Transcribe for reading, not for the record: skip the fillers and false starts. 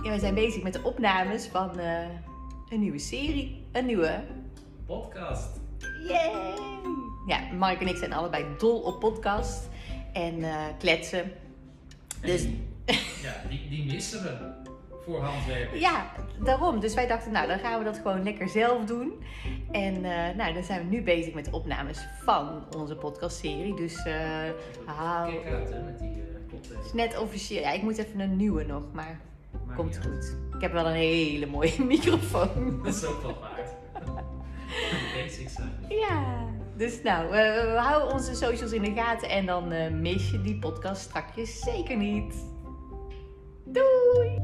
Ja, we zijn bezig met de opnames van een nieuwe serie. Een nieuwe podcast. Yay! Ja, Mark en ik zijn allebei dol op podcast en kletsen. Dus Ja, die missen we voor handwerkers. ja, daarom. Dus wij dachten, nou, dan gaan we dat gewoon lekker zelf doen. En nou, dan zijn we nu bezig met de opnames van onze podcastserie. Dus Kijk uit hè, met die koptelefoon. het is net officieel. Ja, ik moet even een nieuwe nog, maar komt goed. Ik heb wel een hele mooie microfoon. Dat is ook wel waard. De basics zijn. Ja, dus nou, we houden onze socials in de gaten en dan mis je die podcast strakjes zeker niet. Doei!